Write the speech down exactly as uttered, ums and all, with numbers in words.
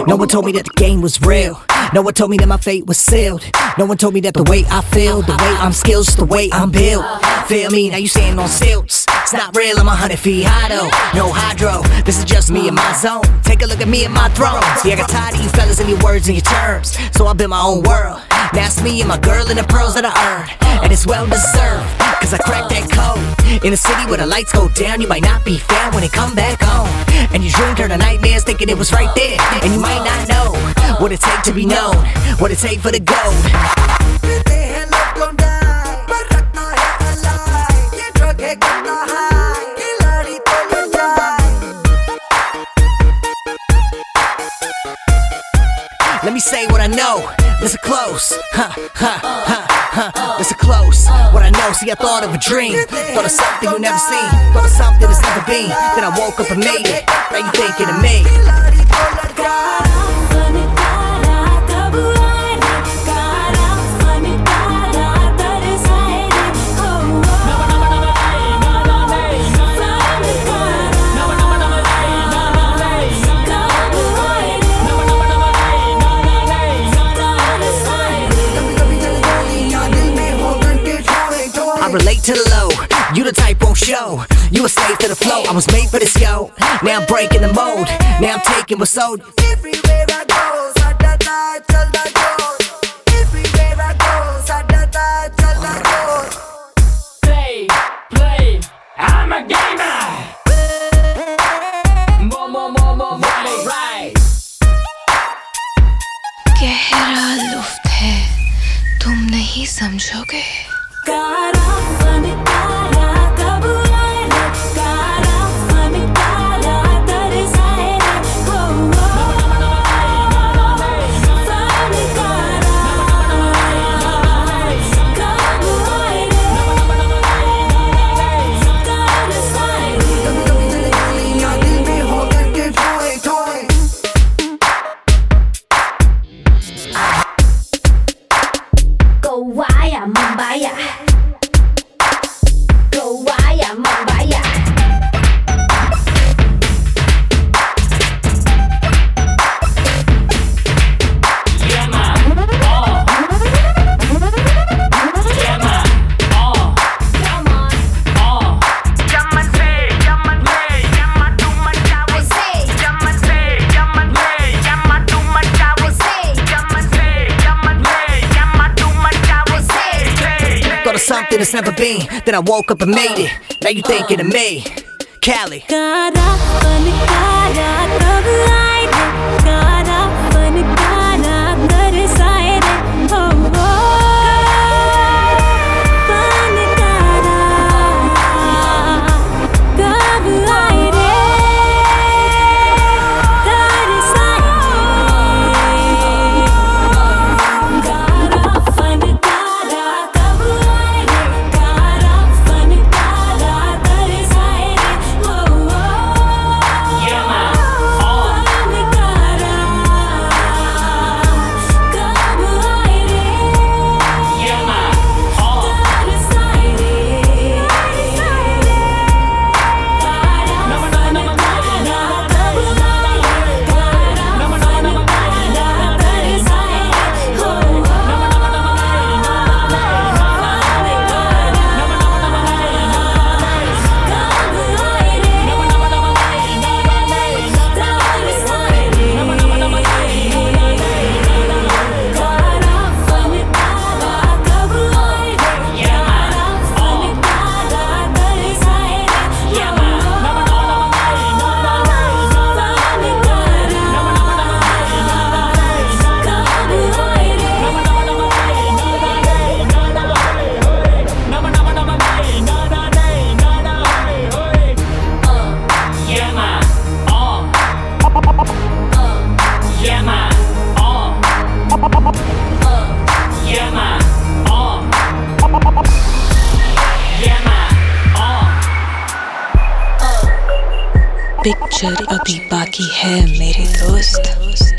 No one told me that the game was real. No one told me that my fate was sealed. No one told me that the way I feel, the way I'm skilled, the way I'm built. Feel me? Now you standing on stilts. It's not real, I'm a hundred feet high though. No hydro, this is just me and my zone. Take a look at me and my throne. See, I got tired of you fellas and your words and your terms, so I built my own world. Now it's me and my girl and the pearls that I earned, and it's well deserved, cause I cracked that code. In a city where the lights go down, you might not be found when they come back home. And your dream turned to nightmares thinking it was right there. And you might not know what it take to be known, what it take for the gold. Let me say what I know. Listen close. Huh, huh, huh, huh. Listen close. What I know. See, I thought of a dream. Thought of something you never seen. Thought of something that's never been. Then I woke up and made it. Now you thinking of me. I relate to the low, you the type won't show. You a slave to the flow, I was made for this, yo. Now I'm breaking the mold, now I'm taking what's sold. Everywhere I go, sadada, chalda, everywhere I go, sadada, chalda. Play, play, I'm a gamer. More, more, more, more, more, right. गहरा लुफ्त है, तुम नहीं समझोगे. कारा फन कारा कब आए रे, कारा फन कारा तरसाए रे, हो हो फन कारा कब आए रे, तरसाए रे. दिल में हो करके ठोए ठोए. Gowaya, Mumbai. Gowaya, Mumbai. Yeah, man. Oh. Yeah, man. Oh. Come on. Oh. Yaman say, yaman say, yaman too much I out. say, Yaman say, yaman say, yaman too much out. I say, Yaman say, yaman say, yaman too much out. I say. Thought of something that's never been. Then I woke up and made it. Now you thinking of me. Cali. कारा फन कारा कब आए रे, कारा फन कारा तरसाए रे, हो हो फन कारा कब आए रे, तरसाए रे. कारा फन कारा कब आए रे, कारा फन कारा तरसाए रे, हो हो Yeah, man. Oh. फन कारा कब आए रे, Yeah, man. Oh. तरसाए रे. कारा फन कारा कब आए रे, कारा फन कारा तरसाए रे, हो हो फन Yeah, man. Oh. Yeah, man. Oh. Yeah, man. Oh. Yeah, man. Oh. Picture अभी बाकी है मेरे दोस्त.